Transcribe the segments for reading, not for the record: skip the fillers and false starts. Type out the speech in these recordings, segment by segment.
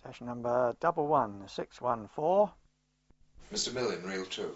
Session number 11614. Mr. Millen, reel 2.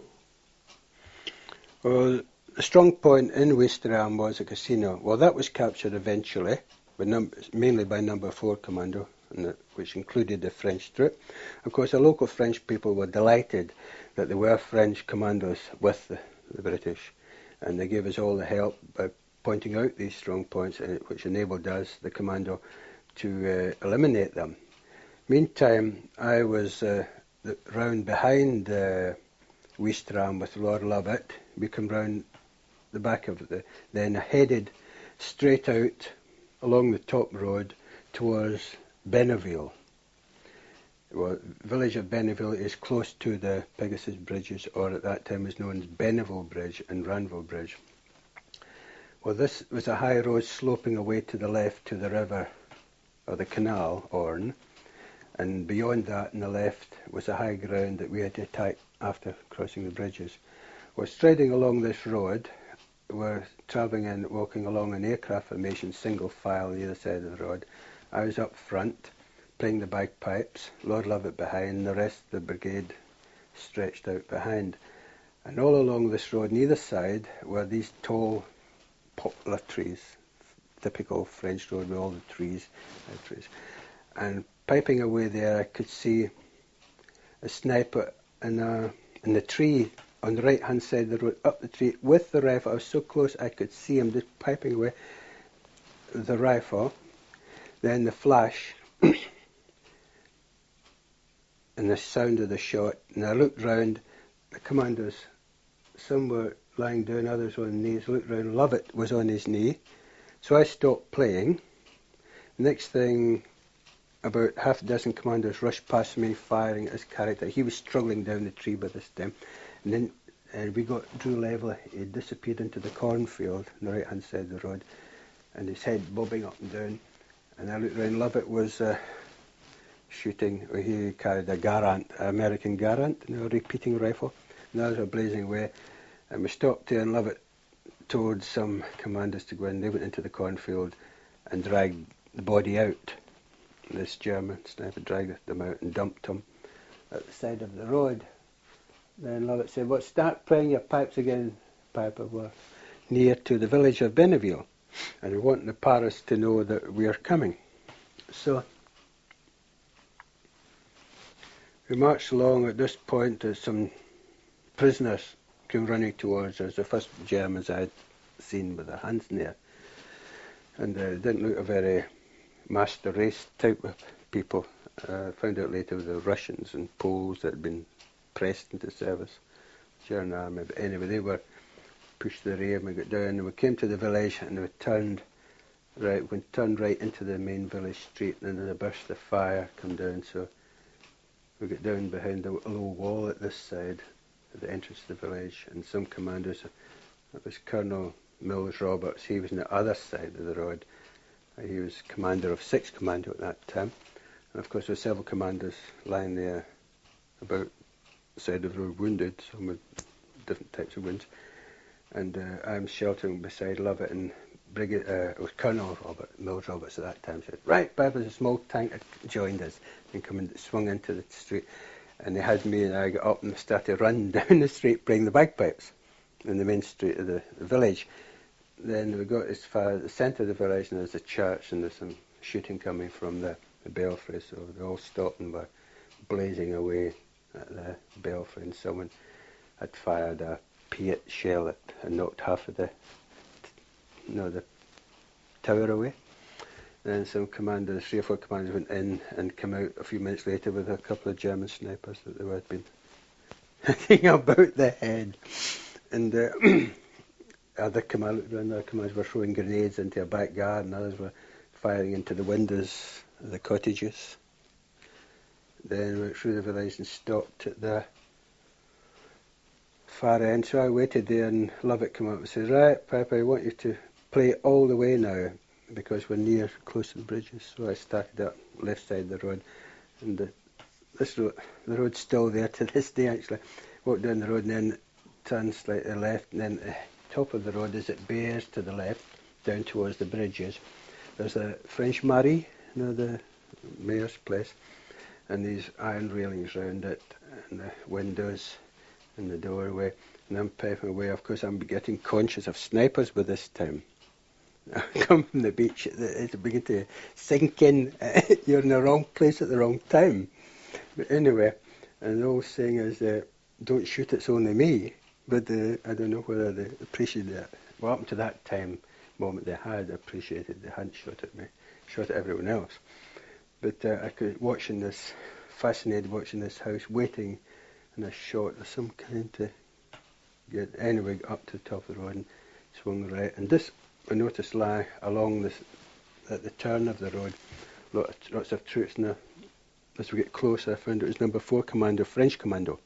Well, the strong point in Ouistreham was a casino. Well, that was captured eventually, but mainly by number 4 commando, which included the French troop. Of course, the local French people were delighted that there were French commandos with the British, and they gave us all the help by pointing out these strong points, which enabled us, the commando, to eliminate them. Meantime, I was round behind Ouistreham with Lord Lovat. We come round the back of it, then headed straight out along the top road towards Benneville. Well, the village of Benneville is close to the Pegasus Bridges, or at that time was known as Benneville Bridge and Ranville Bridge. Well, this was a high road sloping away to the left to the river, or the canal, Orne, and beyond that on the left was a high ground that we had to attack after crossing the bridges. We're striding along this road. We're walking along an aircraft formation, single file on either side of the road. I was up front, playing the bagpipes, Lord Lovat behind, the rest of the brigade stretched out behind. And all along this road, on either side, were these tall poplar trees, typical French road with all the trees. And piping away there, I could see a sniper in the tree on the right-hand side of the road, up the tree, with the rifle. I was so close I could see him just piping away with the rifle. Then the flash and the sound of the shot. And I looked round, the commandos, some were lying down, others were on their knees. I looked round, Lovat was on his knee. So I stopped playing. Next thing, about half a dozen commandos rushed past me, firing at his character. He was struggling down the tree by this time. And then we drew level. He disappeared into the cornfield on the right-hand side of the road, and his head bobbing up and down. And I looked round. Lovat was shooting. He carried a Garand, an American Garand, repeating rifle. And others were blazing away. And we stopped there, and Lovat told some commanders to go in. They went into the cornfield and dragged the body out. This German sniper dragged them out and dumped him at the side of the road. Then Lovat said, well, start playing your pipes again, Piper. We're near to the village of Benneville, and we want the Paris to know that we are coming. So we marched along. At this point, some prisoners came running towards us, the first Germans I had seen with their hands in the air. And they didn't look a very master race type of people. Found out later they were Russians and Poles that had been pressed into service, German army. But anyway, they were pushed to the rear, and we got down, and we came to the village, and we turned right into the main village street, and then a burst of fire come down. So we got down behind a low wall at this side, at the entrance to the village, and some commandos. It was Colonel Mills Roberts. He was on the other side of the road. He was commander of 6th Commando at that time. And of course there were several commanders lying there about the side of the road, wounded, some with different types of wounds. And I'm sheltering beside Lovat, and it was Colonel Mills Roberts at that time, said, right, there's a small tank that joined us, and swung into the street. And they had me, and I got up and started running down the street playing the bagpipes in the main street of the village. Then we got as far as the centre of the village, and there's a church, and there's some shooting coming from the belfry, so they all stopped and were blazing away at the belfry, and someone had fired a Piat shell that had knocked half of the tower away. Then some commanders, 3 or 4 commanders went in and came out a few minutes later with a couple of German snipers that they had been hitting about the head. And other commanders were throwing grenades into a back garden, others were firing into the windows of the cottages. Then we went through the village and stopped at the far end. So I waited there, and Lovat came up and said, right, Piper, I want you to play all the way now, because we're close to the bridges. So I started up left side of the road, and the road's still there to this day actually. Walked down the road and then turned slightly left, and then top of the road as it bears to the left down towards the bridges. There's a French Marie, the mayor's place, and these iron railings round it, and the windows, and the doorway, and I'm piping away. Of course, I'm getting conscious of snipers by this time. I come from the beach, it's beginning to sink in. You're in the wrong place at the wrong time. But anyway, and the old saying is, don't shoot, it's only me. But I don't know whether they appreciated that. Well, up to that moment they had appreciated, they hadn't shot at me, shot at everyone else. But I could fascinated watching this house, waiting in a shot of some kind to get anyway up to the top of the road and swung right. And this, I noticed, lie along this, at the turn of the road, lots of troops. Now, as we get closer, I found it was number 4 Commando, French Commando.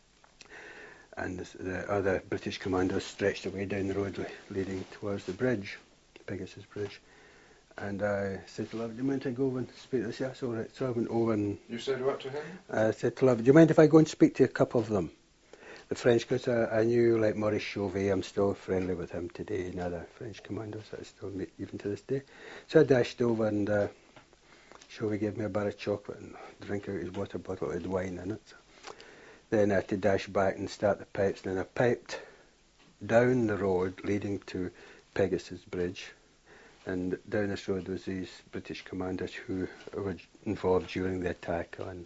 And the other British commandos stretched away down the road leading towards the bridge, Pegasus Bridge. And I said to Love, do you mind if I go over and speak to this? Yes, all right. So I went over and... You said what to him? I said to Love, do you mind if I go and speak to a couple of them? The French, because I knew, like Maurice Chauvet, I'm still friendly with him today, and other French commandos that I still meet even to this day. So I dashed over and Chauvet gave me a bar of chocolate and drink out his water bottle with wine in it. So then I had to dash back and start the pipes, and then I piped down the road leading to Pegasus Bridge. And down this road was these British commanders who were involved during the attack on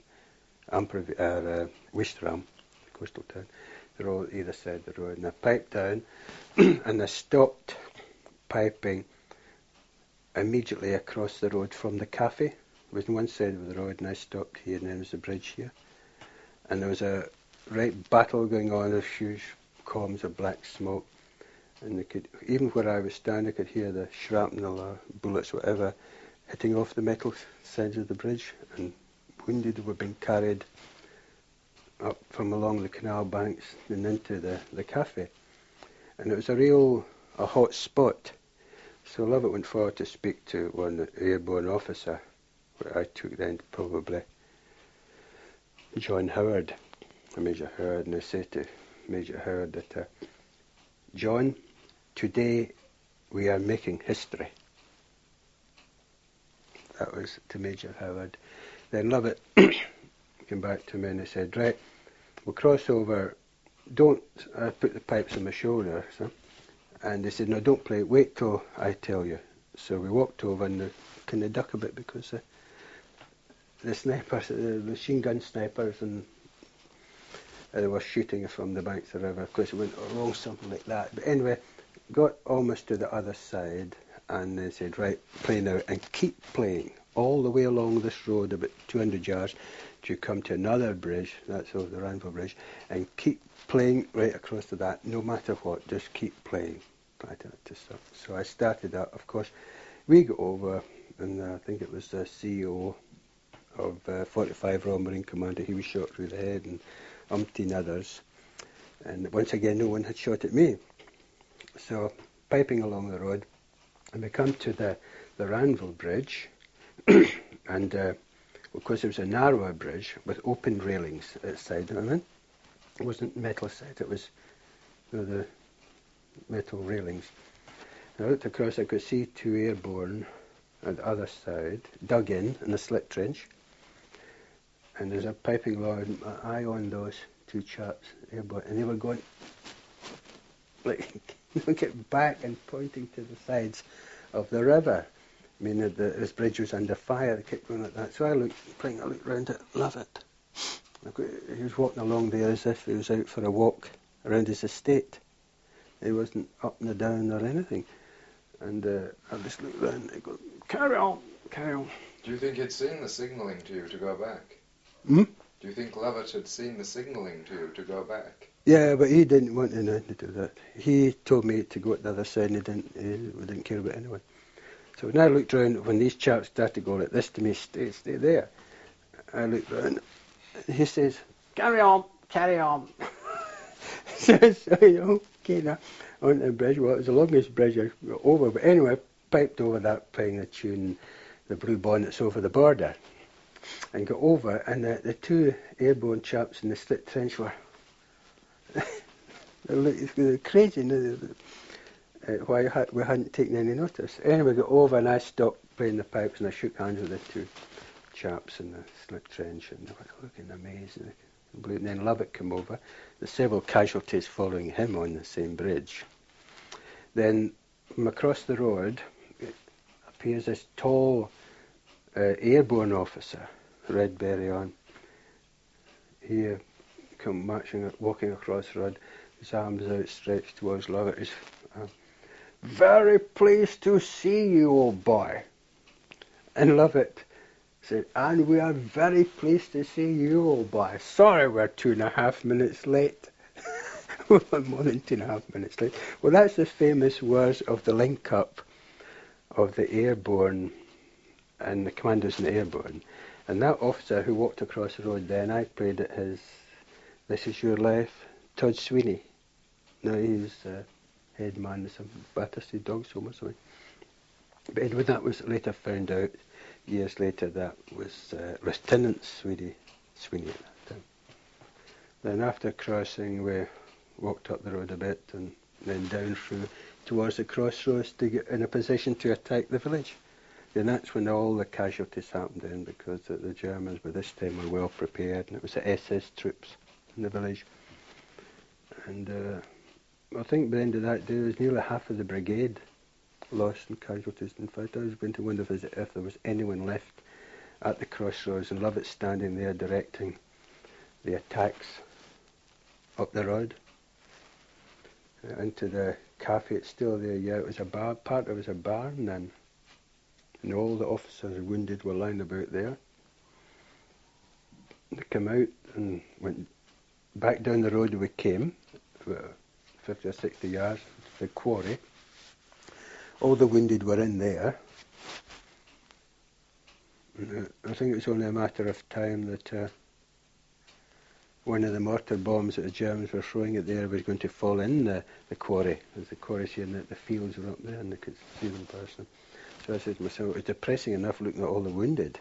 Ouistreham, the coastal town. They're all either side of the road. And I piped down and I stopped piping immediately across the road from the cafe. It was on one side of the road and I stopped here, and then there was the bridge here. And there was a right battle going on, with huge columns of black smoke. And even where I was standing, I could hear the shrapnel or bullets, whatever, hitting off the metal sides of the bridge. And wounded were being carried up from along the canal banks and into the cafe. And it was a hot spot. So Lovett went forward to speak to one airborne officer, where I took then probably John Howard, Major Howard, and I said to Major Howard that, John, today we are making history. That was to Major Howard. Then Lovett came back to me and he said, right, we'll cross over, I put the pipes on my shoulder, so, and they said, no, don't play, wait till I tell you. So we walked over and kind of duck a bit because the snipers, the machine gun snipers, and they were shooting from the banks of the river. Of course, it went along something like that. But anyway, got almost to the other side, and they said, right, play now, and keep playing all the way along this road, about 200 yards, to come to another bridge, that's over the Ranville Bridge, and keep playing right across to that, no matter what, just keep playing. So I started that. Of course, we got over, and I think it was the CEO of 45 Royal Marine Commander, he was shot through the head, and umpteen others. And once again, no one had shot at me. So, piping along the road, and we come to the Ranville Bridge, and of course it was a narrower bridge with open railings outside. It wasn't metal side, it was the metal railings. And I looked across, I could see 2 airborne at the other side, dug in a slit trench. And as I'm piping along, my eye on those 2 chaps, airborne, and they were going, like, looking back and pointing to the sides of the river. I mean, this bridge was under fire, they kept going like that. So I looked round it, love it. He was walking along there as if he was out for a walk around his estate. He wasn't up and down or anything. And I just looked round and I go, carry on, carry on. Do you think he'd seen the signalling to you to go back? Hmm? Do you think Lovett had seen the signalling to you to go back? Yeah, but he didn't want to do that. He told me to go to the other side, and we didn't care about anyone. So when I looked round, when these chaps started to go like this to me, stay there, I looked round, and he says, carry on. so okay, now, on the bridge, well, it was the longest bridge I got over, but anyway, I piped over that, playing the tune, the Blue Bonnets Over the Border, and got over, and the 2 airborne chaps in the slit trench were they're crazy. Why we hadn't taken any notice. Anyway, got over and I stopped playing the pipes and I shook hands with the 2 chaps in the slip trench, and they were looking amazing. And then Lovett came over. There's several casualties following him on the same bridge. Then from across the road appears this tall airborne officer, red beret on. He come walking across the road, his arms outstretched towards Lovett. He's very pleased to see you, old boy. And Lovett said, and we are very pleased to see you, old boy. Sorry we're 2.5 minutes late. More than 2.5 minutes late. Well, that's the famous words of the link-up of the airborne and the commanders in the airborne. And that officer who walked across the road then, I played at his This Is Your Life, Todd Sweeney. Now he's head man of some Battersea Dogs Home or something. But anyway, that was later found out, years later, that was Lieutenant Sweeney at that time. Then after crossing, we walked up the road a bit and then down through towards the crossroads to get in a position to attack the village. And that's when all the casualties happened then, because the Germans by this time were well prepared, and it was the SS troops in the village. And I think by the end of that day, there was nearly half of the brigade lost in casualties. In fact, I was going to wonder if there was anyone left at the crossroads, and Lovett standing there directing the attacks up the road into the cafe. It's still there. Yeah, it was a bar. Part of it was a barn then, and all the officers and wounded were lying about there. They came out and went back down the road we came, about 50 or 60 yards, the quarry. All the wounded were in there. And, I think it was only a matter of time that one of the mortar bombs that the Germans were throwing at there was going to fall in the quarry. As the quarry's here, and the fields were up there, and they could see them personally. So I said to myself, it was depressing enough looking at all the wounded.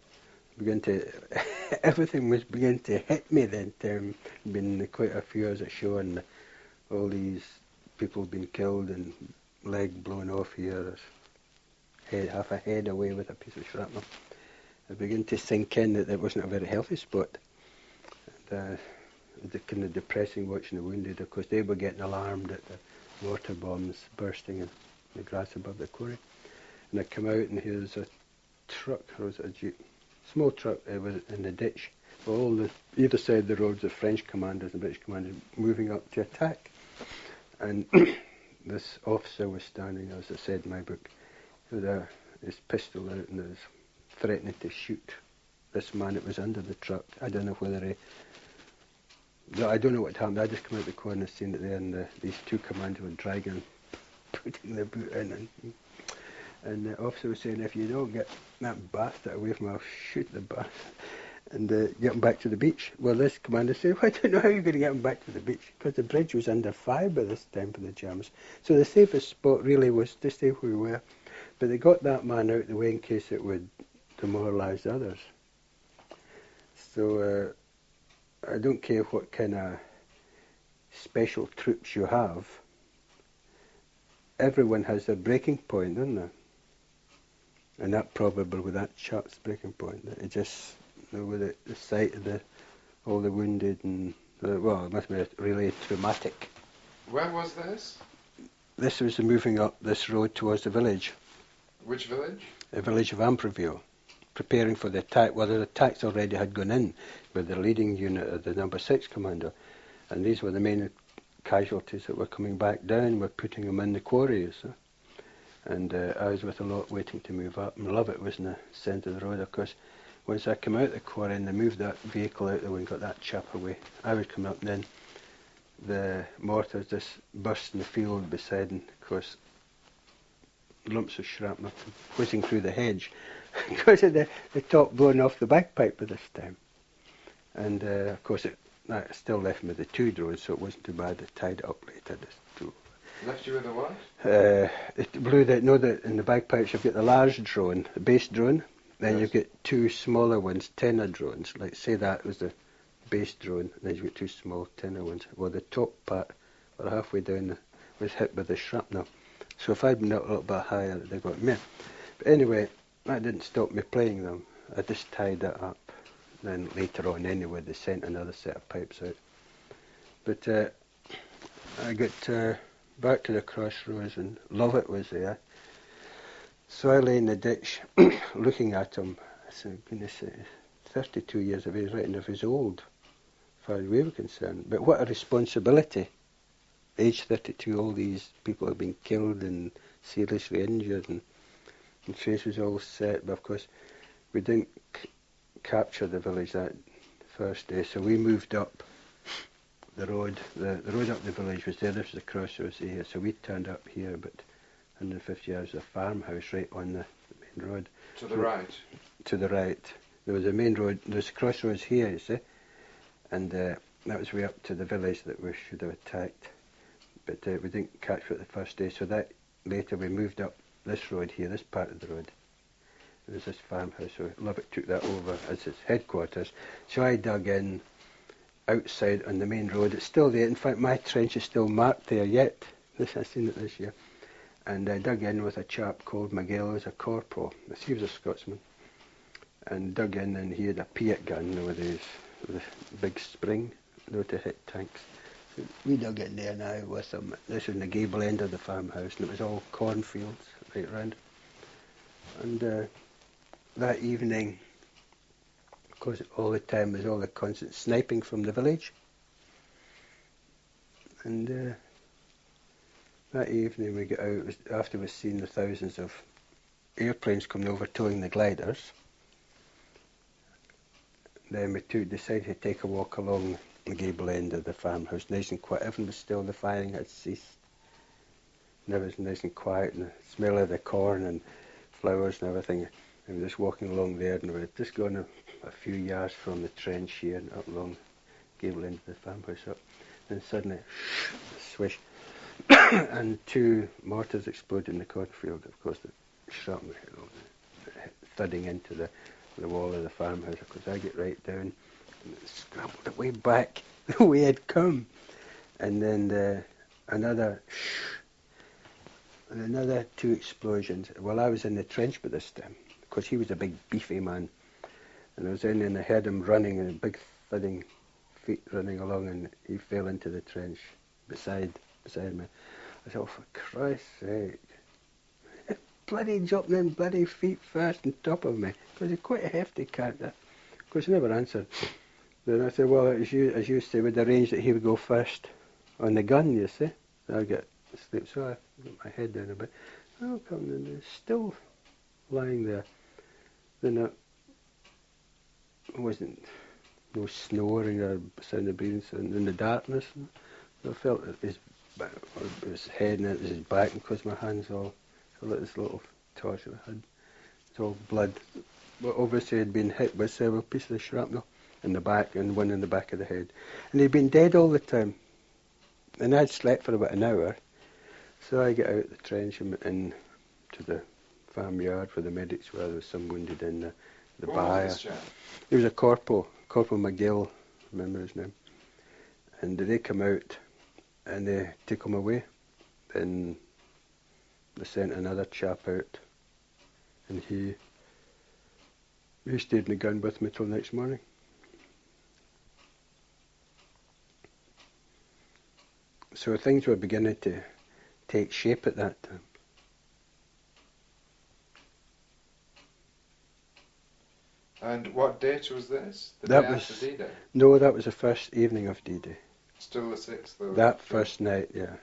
Everything was beginning to hit me then. Been quite a few hours at shore, and all these people been killed and leg blown off here, half a head away with a piece of shrapnel. It began to sink in that it wasn't a very healthy spot. And it was kind of depressing watching the wounded. Of course, they were getting alarmed at the mortar bombs bursting in the grass above the quarry. And I come out, and here's a truck, or was it a jeep? Small truck, it was in the ditch. All either side of the road, the French commanders and British commanders moving up to attack. And this officer was standing, as I said in my book, with his pistol out and was threatening to shoot this man that was under the truck. I don't know whether I don't know what happened. I just come out the corner and seen it there, and these two commanders were dragging, putting the boot in, and the officer was saying, if you don't get that bastard away from me, I'll shoot the bastard and get him back to the beach. Well, this commander said, well, I don't know how you're going to get him back to the beach, because the bridge was under fire by this time for the Germans. So the safest spot really was to stay where we were. But they got that man out of the way in case it would demoralise others. So I don't care what kind of special troops you have. Everyone has their breaking point, doesn't they? And that probably with that chap's breaking point, that it just, with the sight of all the wounded, and well, it must be really traumatic. Where was this? This was moving up this road towards the village. Which village? The village of Ambreville, preparing for the attack. Well, the attacks already had gone in with the leading unit of the number 6 commander, and these were the main casualties that were coming back down. We're putting them in the quarry, so. And I was with a lot waiting to move up. And Lovett was in the centre of the road, of course. Once I came out the quarry and they moved that vehicle out the way and got that chap away, I would come up, and then the mortars just burst in the field beside, and of course lumps of shrapnel whizzing through the hedge because of the top blowing off the bagpipe by this time. And of course that still left me with the 2 drones, so it wasn't too bad. I tied it up later. Left you with a what? It blew in the bagpipes you've got the large drone, the base drone, then yes. You've got 2 smaller ones, tenor drones. Like say that was the base drone, and then you've got 2 small tenor ones. Well, the top part, or halfway down, was hit by the shrapnel. So if I'd been up a little bit higher, they got me. But anyway, that didn't stop me playing them. I just tied it up. Then later on anyway, they sent another set of pipes out. But I got back to the crossroads and Lovett was there. So I lay in the ditch looking at him. I said, goodness, 32 years of age, right enough, he's old, as far as we were concerned. But what a responsibility. Age 32, all these people have been killed and seriously injured, and face was all set. But of course, we didn't capture the village that first day, so we moved up the road. The road up the village was there. This was the crossroads here, so we turned up here about 150 yards. A farmhouse right on the main road. To the right. To the right. There was a main road. There's crossroads here, you see, and that was way up to the village that we should have attacked. But we didn't catch it the first day, so that later we moved up this road here, this part of the road. There was this farmhouse, so Lubbock took that over as his headquarters. So I dug in outside on the main road. It's still there. In fact, my trench is still marked there yet. I've seen it this year. And I dug in with a chap called McGill, who was a corporal. He was a Scotsman. And dug in, and he had a Piat gun with his big spring, to hit tanks. So we dug in there now with him. This was in the gable end of the farmhouse, and it was all cornfields right round. And that evening, of course, all the time was all the constant sniping from the village. And that evening we got out, after we'd seen the thousands of airplanes coming over towing the gliders. Then we decided to take a walk along the gable end of the farmhouse, nice and quiet. Everything was still, the firing had ceased. And it was nice and quiet, and the smell of the corn and flowers and everything. And we were just walking along there, and we were just going a few yards from the trench here and up along the gable end of the farmhouse up. And suddenly, swish, and 2 mortars exploded in the cornfield. Of course, the shrapnel thudding into the wall of the farmhouse. Of course, I get right down and scrambled away back the way I'd come. And then another 2 explosions. Well, I was in the trench by this time, because he was a big beefy man. And I was in and I heard him running, and big thudding feet running along, and he fell into the trench beside me. I said, oh, for Christ's sake. Bloody dropped them bloody feet first on top of me, because he's quite a hefty character. Of course, he never answered. Then I said, well, as you say, we'd arranged that he would go first on the gun, you see. So I got asleep, so I put my head down a bit. Oh, come on, he's still lying there. Then there wasn't no snoring or sound of breathing, so in the darkness. I felt his head and his back, and because my hands all, so like this little torch that I had, it's all blood. But obviously he'd been hit by several pieces of shrapnel in the back and one in the back of the head. And he'd been dead all the time. And I'd slept for about an hour. So I get out the trench and to the farmyard where the medics were. There was some wounded in the byre. He was a Corporal McGill, remember his name. And they come out and they took him away. Then they sent another chap out, and he stayed in the gun with me till next morning. So things were beginning to take shape at that time. And what date was this? The That day was after D-Day? No, that was the first evening of D-Day. Still the 6th, though? That first night, yeah.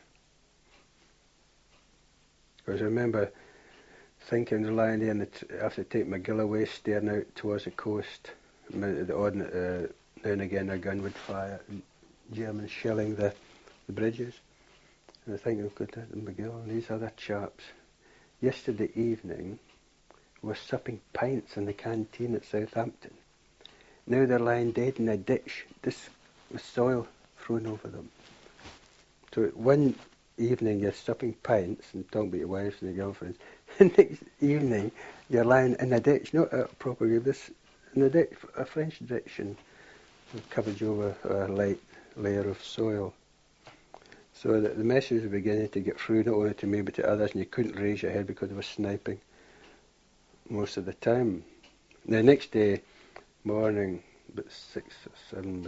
Because I remember thinking, lying there, and after take McGill away, staring out towards the coast. Now and again a gun would fire, and Germans shelling the bridges. And I think, oh, good, McGill and these other chaps. Yesterday evening, were supping pints in the canteen at Southampton. Now they're lying dead in a ditch, this with soil thrown over them. So one evening you're supping pints and talking about your wives and your girlfriends. The next evening you're lying in a ditch, not a proper grave, this in a ditch, a French ditch, and covered you over a light layer of soil. So that the message was beginning to get through, not only to me but to others, and you couldn't raise your head because they were sniping most of the time. The next day morning, about 6 or 7,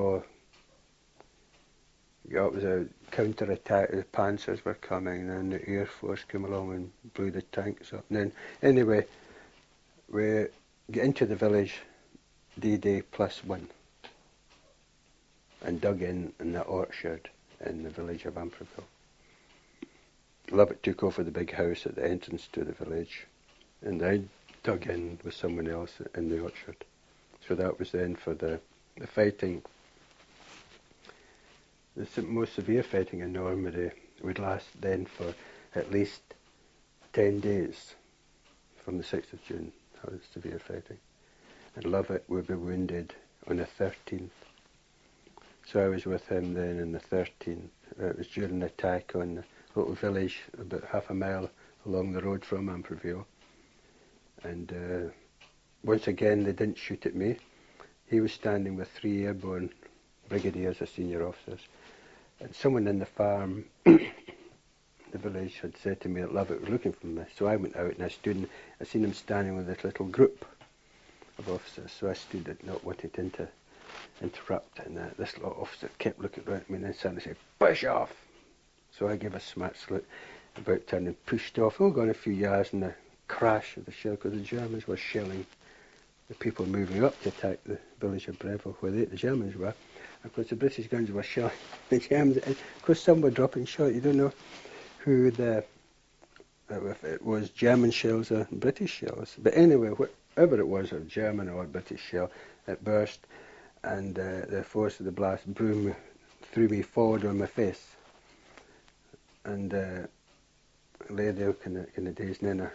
it was a counter-attack. The Panzers were coming, and then the Air Force came along and blew the tanks up. And then, anyway, we get into the village, D-Day +1, and dug in the orchard in the village of Amfreville. Lovett took over the big house at the entrance to the village, and I dug in with someone else in the orchard. So that was then for the fighting. The most severe fighting in Normandy would last then for at least 10 days from the 6th of June. That was severe fighting. And Lovett would be wounded on the 13th. So I was with him then on the 13th. It was during an attack on the little village about half a mile along the road from Amfreville. And once again, they didn't shoot at me. He was standing with 3 airborne brigadiers as senior officers. And someone in the farm, the village, had said to me that Lovett was looking for me. So I went out and I stood and I seen him standing with this little group of officers. So I stood and not wanting to interrupt. And this little officer kept looking at me and then suddenly said, "Push off!" So I gave a smart salute, about turned and pushed off. Oh, gone a few yards and the crash of the shell, because the Germans were shelling the people moving up to attack the village of Breville, where the Germans were. Of course, the British guns were shelling the Germans. And of course, some were dropping shot. You don't know who if it was German shells or British shells. But anyway, whatever it was, or German or British shell, it burst, and the force of the blast threw me forward on my face. And lay there kind of dazed, and then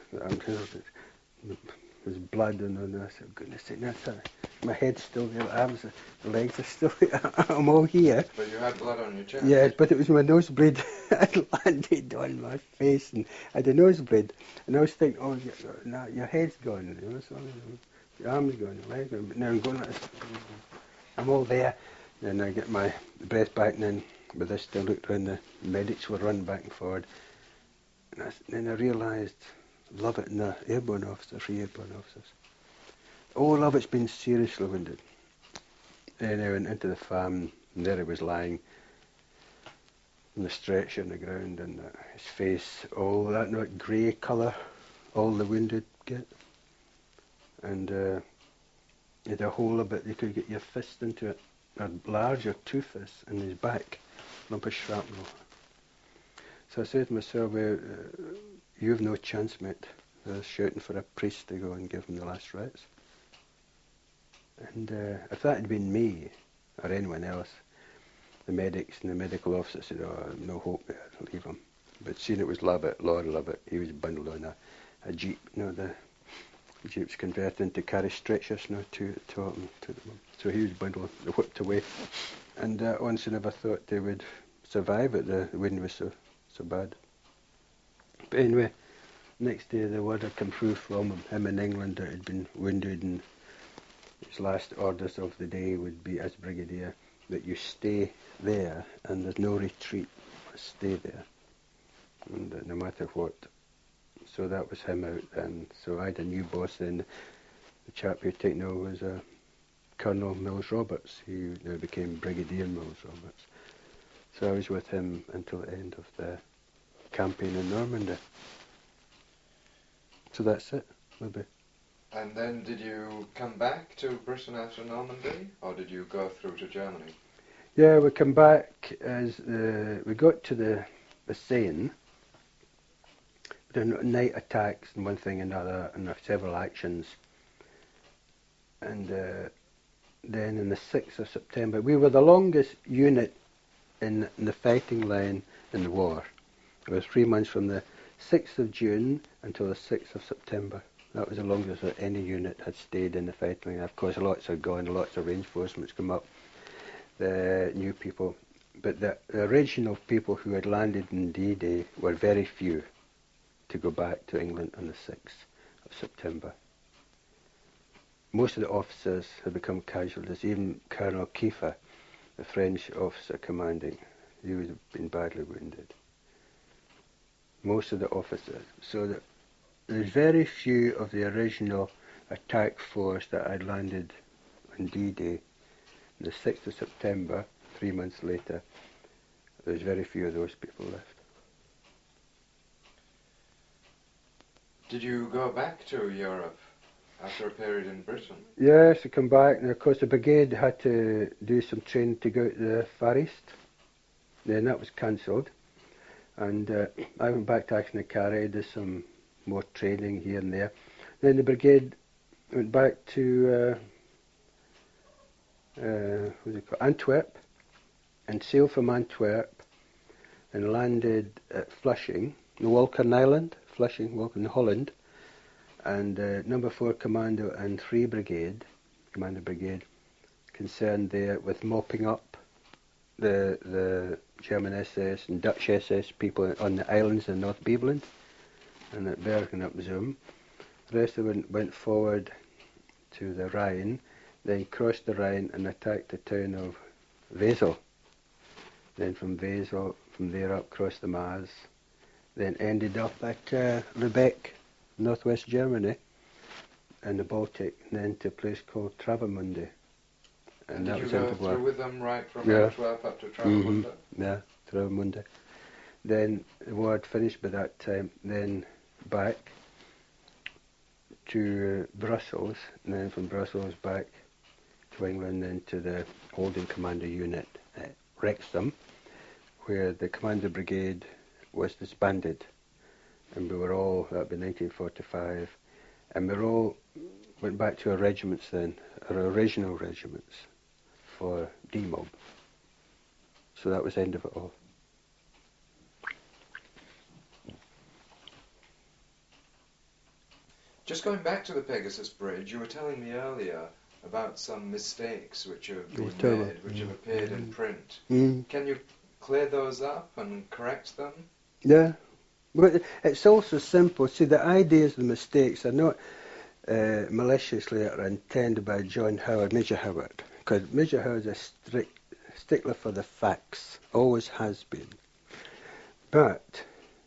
there's blood and I said, "Goodness sake, my head's still there, the arms, the legs are still I'm all here." But you had blood on your chest. Yeah, but it was my nosebleed had landed on my face, and I had a nosebleed. And I was thinking, "Oh, no, your head's gone, your arm's gone, your leg's gone." But now I'm going like this. I'm all there. Then I get my breath back, and then with this, I looked around, the medics were running back and forward. And then I realised Lovett and the airborne officer, 3 airborne officers. Oh, Lovett's been seriously wounded. And I went into the farm, and there he was lying on the stretcher on the ground, and his face, all that grey colour, all the wounded get. And he had a hole about, you could get your fist into it, or large, or 2 fists, in his back, lump of shrapnel. So I said to myself, "Well, you have no chance, mate." I was shouting for a priest to go and give him the last rites. And if that had been me, or anyone else, the medics and the medical officer said, "Oh, no hope there, leave him." But seeing it was Lovett, Lord Lovett, he was bundled on a jeep. The jeeps converted into carry stretchers to him. So he was bundled, whipped away. And honestly, never thought they would survive it. The wind was so bad. But anyway, next day the word had come through from him in England that he'd been wounded, and his last orders of the day would be, as brigadier, that you stay there and there's no retreat. Stay there, and no matter what. So that was him out then. So I had a new boss then. The chap who had taken over was Colonel Mills Roberts. He now became Brigadier Mills Roberts. So I was with him until the end of the campaign in Normandy. So that's it, maybe. And then did you come back to Britain after Normandy, or did you go through to Germany? Yeah, we come back as we got to the Seine. The night attacks and one thing and another, and several actions. And then on the 6th of September, we were the longest unit in the fighting line in the war. It was 3 months from the 6th of June until the 6th of September. That was the longest that any unit had stayed in the fighting line. Of course, lots had gone, lots of reinforcements come up, the new people. But the original people who had landed in D-Day were very few to go back to England on the 6th of September. Most of the officers had become casualties, even Colonel Kiefer, the French officer commanding, he had been badly wounded. Most of the officers, so that there's very few of the original attack force that had landed on D-Day, the 6th of September, 3 months later. There's very few of those people left. Did you go back to Europe after a period in Britain? Yes, I come back, and of course the brigade had to do some training to go to the Far East. Then that was cancelled, and I went back to Achnacarry, did some more training here and there. Then the brigade went back to Antwerp, and sailed from Antwerp and landed at Flushing, the Walcheren Island, Flushing, Walcheren, Holland, and number 4 Commando and 3 Brigade, Commander Brigade, concerned there with mopping up the German SS and Dutch SS people on the islands in North Beveland and at Bergen up Zoom. The rest of them went forward to the Rhine, then crossed the Rhine and attacked the town of Wesel. Then from Wesel, from there up, crossed the Maas, then ended up at Lübeck, northwest Germany, and the Baltic, and then to a place called Travemünde. And did you go through with them right from Antwerp up to Travemünde? Mm-hmm. Yeah, Travemünde. Then the war had finished by that time, then back to Brussels, and then from Brussels back to England, then to the holding commander unit at Wrexham, where the Commander Brigade was disbanded, and we were all, that would be 1945, and we all went back to our regiments then, our original regiments, for DMOB. So that was the end of it all. Just going back to the Pegasus Bridge, you were telling me earlier about some mistakes which have been made, which have appeared in print. Can you clear those up and correct them? Yeah. But it's also simple. See, the ideas and the mistakes are not maliciously or intended by John Howard, Major Howard, because Major Howard's a strict stickler for the facts, always has been. But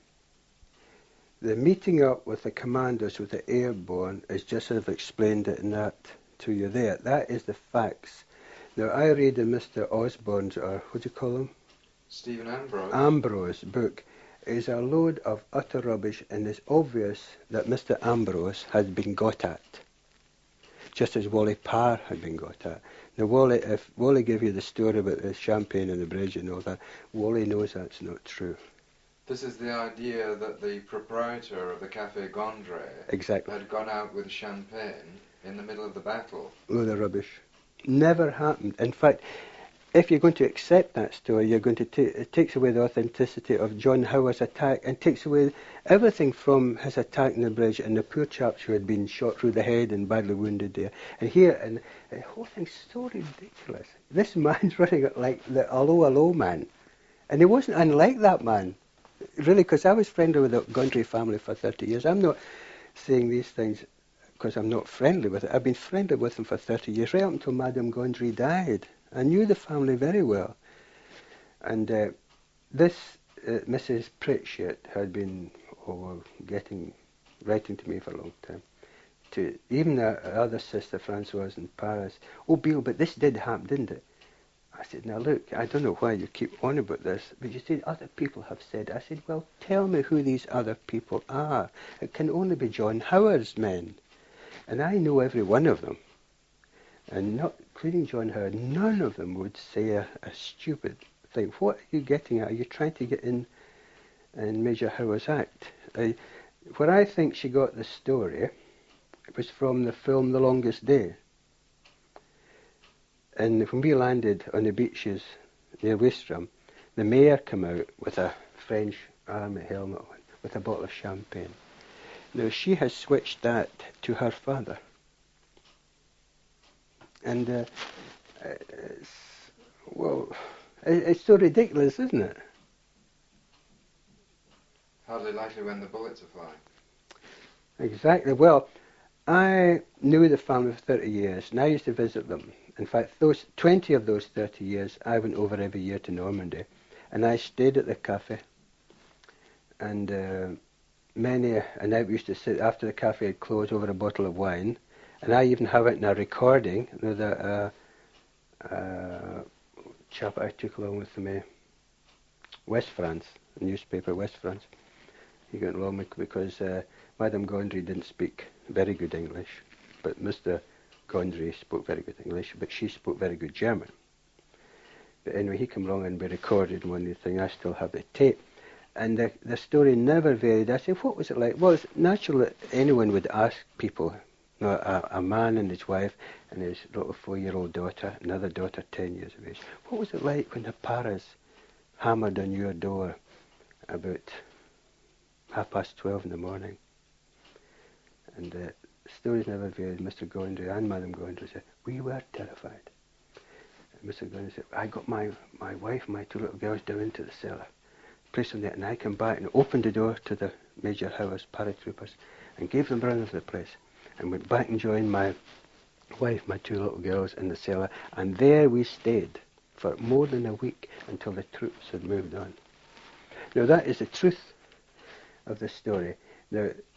the meeting up with the commanders with the airborne is just as I've explained it in that to you there. That is the facts. Now, I read in Mr. Osborne's, or what do you call him? Stephen Ambrose. Ambrose book is a load of utter rubbish, and it's obvious that Mr. Ambrose had been got at, just as Wally Parr had been got at. Now, if Wally gave you the story about the champagne and the bridge and all that, Wally knows that's not true. This is the idea that the proprietor of the Café Gondry had gone out with champagne in the middle of the battle. Load of rubbish. Never happened. In fact, if you're going to accept that story, you're going to it takes away the authenticity of John Howard's attack and takes away everything from his attack on the bridge and the poor chaps who had been shot through the head and badly wounded there. And here, and the whole thing's so ridiculous. This man's running it like the hello man. And he wasn't unlike that man. Really, because I was friendly with the Gondry family for 30 years. I'm not saying these things because I'm not friendly with it. I've been friendly with them for 30 years, right up until Madame Gondry died. I knew the family very well. And this Mrs. Pritchett had been writing to me for a long time. To even the other sister, Françoise in Paris. Oh, Bill, but this did happen, didn't it? I said, now look, I don't know why you keep on about this, but you said other people have said. I said, well, tell me who these other people are. It can only be John Howard's men. And I know every one of them. And not including John Howard, none of them would say a stupid thing. What are you getting at? Are you trying to get in Major Howard's act? Where I think she got the story was from the film The Longest Day. And when we landed on the beaches near Weystrum, the mayor came out with a French army helmet on, with a bottle of champagne. Now, she has switched that to her father. And, it's so ridiculous, isn't it? Hardly likely when the bullets are flying. Exactly. Well, I knew the family for 30 years, and I used to visit them. In fact, 20 of those 30 years, I went over every year to Normandy, and I stayed at the cafe. And I used to sit after the cafe had closed over a bottle of wine, And I even have it in a recording. You know, the chap I took along with me, West France, the newspaper West France. He got along with because Madame Gondry didn't speak very good English, but Mr. Gondry spoke very good English, but she spoke very good German. But anyway, he came along and we recorded one of the things. I still have the tape. And the story never varied. I said, what was it like? Well, it's natural that anyone would ask people, you know, a man and his wife and his little 4-year-old daughter, another daughter 10 years of age, what was it like when the Paras hammered on your door about 12:30 in the morning? And the stories never varied. Mr. Gondry and Madame Gondry said, we were terrified. And Mr. Gondry said, I got my wife and my 2 little girls down into the cellar, placed them there, and I came back and opened the door to the Major Howarth paratroopers and gave them run of the place, and went back and joined my wife, my 2 little girls in the cellar, and there we stayed for more than a week until the troops had moved on. Now that is the truth of the story. Now